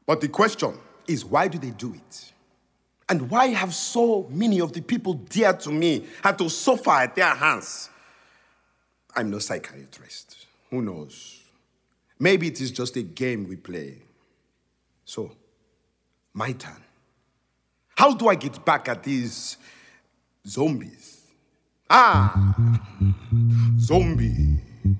But the question is, why do they do it? And why have so many of the people dear to me had to suffer at their hands? I'm no psychiatrist. Who knows? Maybe it is just a game we play. So, my turn. How do I get back at these zombies? Zombie.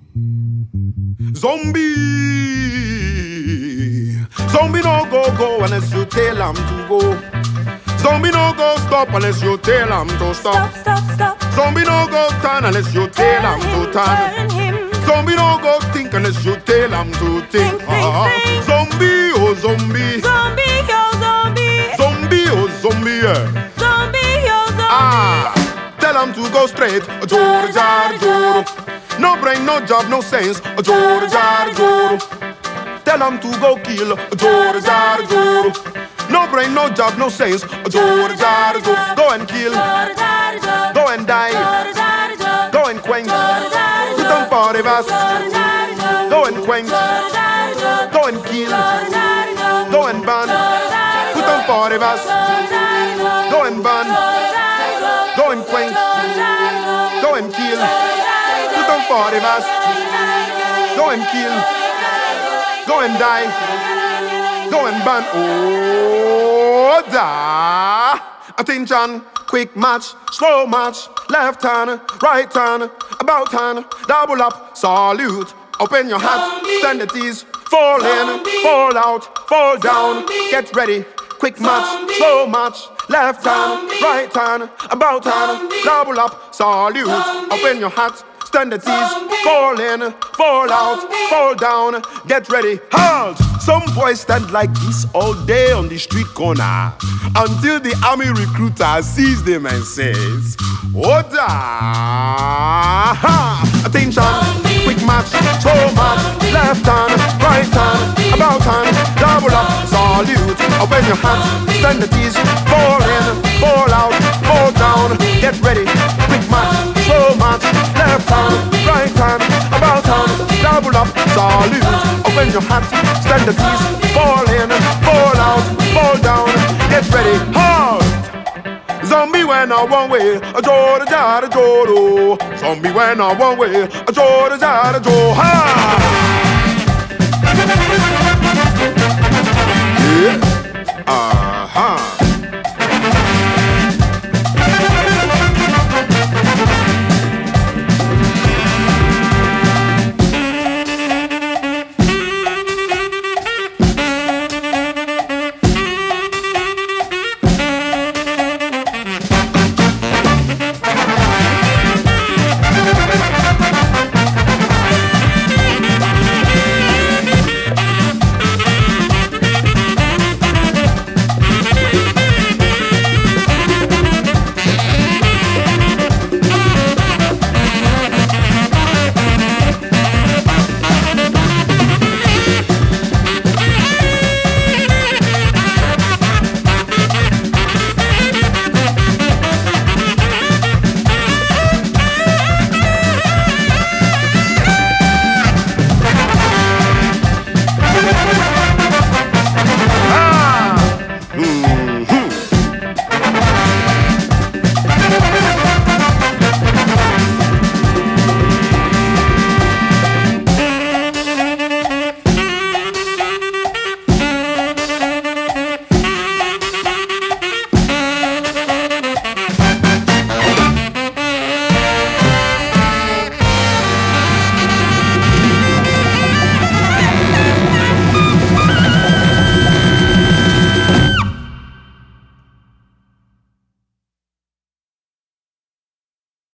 Zombie no go unless you tell him to go. Zombie no go stop unless you tell him to stop. Stop. Zombie no go turn unless you tell him to turn. Zombie no go think unless you tell him to think. Think. Zombie, oh zombie. Zombie, yo zombie. Zombie, oh zombie, yeah. Zombie, yo zombie. Tell him to go straight. Joro, jar, joro. No brain, no job, no sense. Joro, jar, joro. Tell him to go kill. Joro, jar, joro. No brain, no job, no sense. Joro, jar, joro. Go and kill. Go and die. Go and quench. Put on for the verse. Go and quench. Go and kill. Go and burn. Put on for the verse. Go and burn. Go and quench. Go and kill. Put on for the verse. Go and kill. Go and die. Go and burn. Oh, da. Attention. Quick match, slow match, left turn, right turn, about turn, double up, salute, open your hat, stand at ease, fall in, fall out, fall down, get ready, quick match, slow match, left turn, right turn, about turn, double up, salute, open your hat, stand at ease, fall in, fall out, fall down, get ready, halt! Some boys stand like this all day on the street corner until the army recruiter sees them and says, Oda! Attention, quick match, slow match, left turn, right turn, about turn, double up, salute, open your hands, stand at ease, fall in, fall out, fall down, get ready, quick match, slow match, left turn, right turn, about turn, double up, salute, open your hands, stand at ease, fall in, fall out, fall down, get ready, halt! Zombie went on one way, a joro jara joro. Zombie went on one way, a joro jara joro. Ha!